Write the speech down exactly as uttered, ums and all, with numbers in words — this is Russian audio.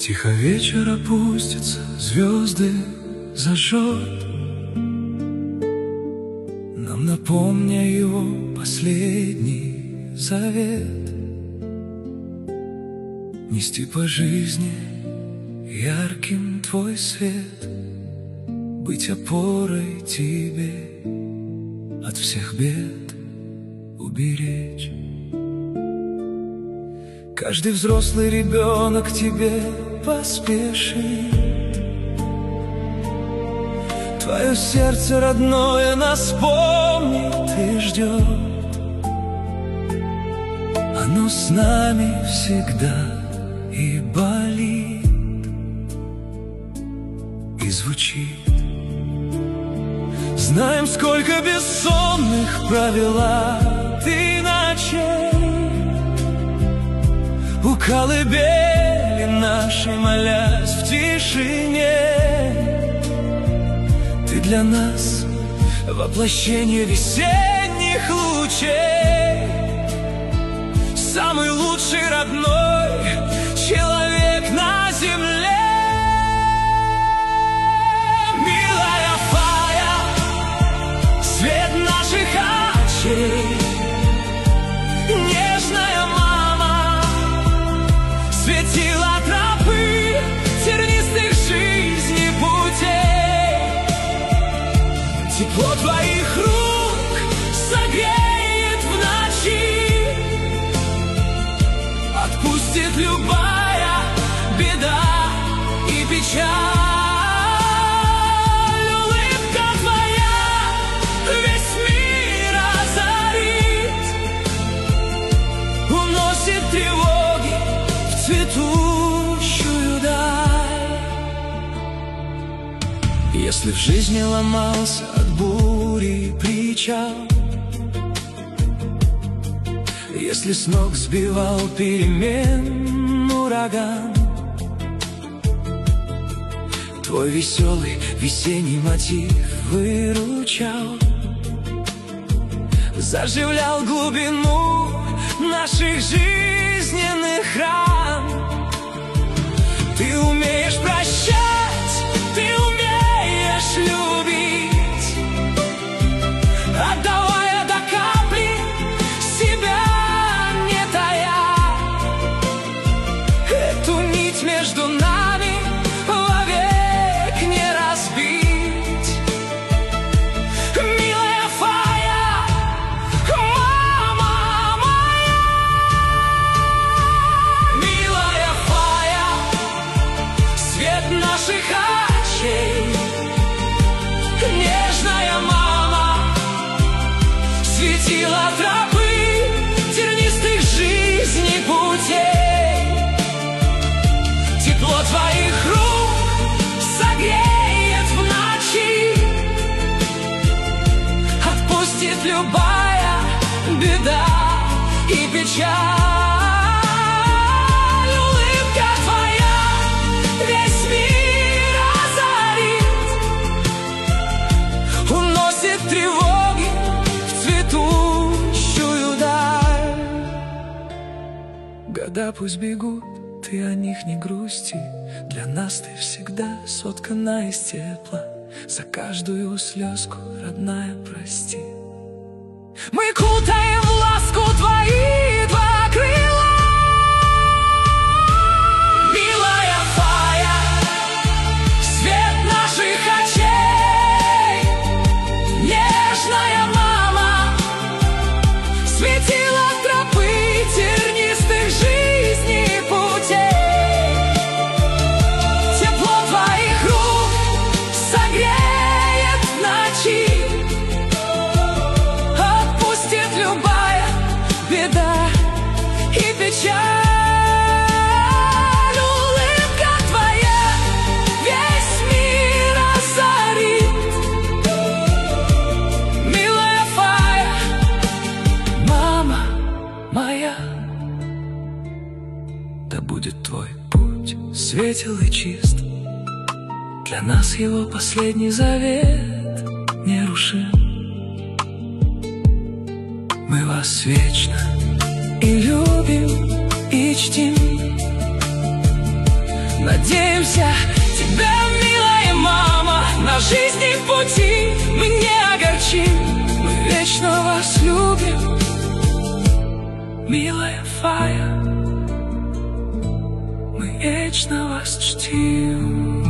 Тихо вечер опустится, звезды зажжет, нам напомня его последний завет. Нести по жизни ярким твой свет, быть опорой тебе, от всех бед уберечь. Каждый взрослый ребенок тебе поспешит, твое сердце родное нас помнит и ждет. Оно с нами всегда и болит, и звучит. Знаем, сколько бессонных провела ты ночей у колыбели нашей, молясь в тишине. Ты для нас воплощение весенних лучей, самый лучший родной человек на земле. Милая Фая, свет наших очей, нежная мама, светила тропы тернистых жизни путей. Тепло твоих рук согреет в ночи, отпустит любая беда и печаль. Улыбка твоя весь мир озарит, уносит тревоги в цветущую даль. Если в жизни ломался от бури причал, если с ног сбивал перемен ураган, твой веселый весенний мотив выручал, заживлял глубину наших жизненных ран. Ты умеешь прощать, ты умеешь любить, отдавая до капли себя не тая. Эту нить между нами вовек не разбить. Милая Фая, мама моя, милая Фая, свет наших очей, нежная мама, светила тропы тернистых жизней путей. Тепло твоих рук согреет в ночи, отпустит любая беда и печаль. Улыбка твоя весь мир озарит, уносит тревоги в цветущую даль. Года пусть бегут, ты о них не грусти, для нас ты всегда соткана из тепла. За каждую слезку, родная, прости. Мы кутаем в ласку твои два крыла. Милая Фая, свет наших очей, нежная мама, светила тропы тернистых жизней путей. Тепло твоих рук согреет в ночи, отпустит любая беда и печаль. Улыбка твоя весь мир озарит. Милая Фая, мама моя, да будет твой путь светел и чист, для нас его последний завет нерушим. Мы вас вечно и любим, и чтим, Надеемся, тебя, милая мама, на жизни пути мы не огорчим. Мы вечно вас любим, милая Фая, мы вечно вас чтим.